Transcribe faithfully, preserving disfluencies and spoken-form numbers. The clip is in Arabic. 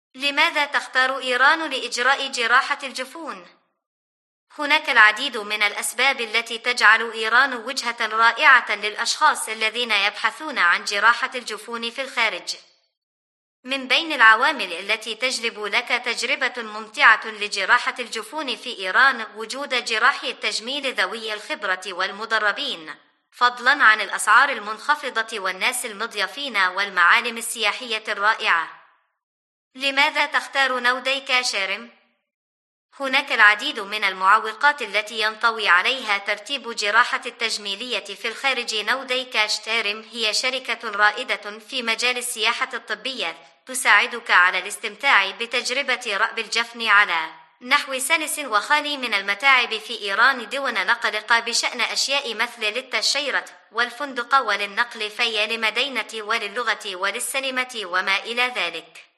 لماذا تختار إيران لإجراء جراحة الجفون؟ هناك العديد من الأسباب التي تجعل إيران وجهة رائعة للأشخاص الذين يبحثون عن جراحة الجفون في الخارج. من بين العوامل التي تجلب لك تجربة ممتعة لجراحة الجفون في إيران وجود جراحي التجميل ذوي الخبرة والمدربين، فضلاً عن الأسعار المنخفضة والناس المضيافين والمعالم السياحية الرائعة. لماذا تختار نوديكا شارم؟ هناك العديد من المعوقات التي ينطوي عليها ترتيب جراحة التجميلية في الخارج. نوديكا شارم هي شركة رائدة في مجال السياحة الطبية، تساعدك على الاستمتاع بتجربة رأب الجفن على نحو سلس وخالي من المتاعب في إيران دون نقلق بشأن أشياء مثل للتشيرة والفندق وللنقل في لمدينة وللغة وللسينما وما إلى ذلك.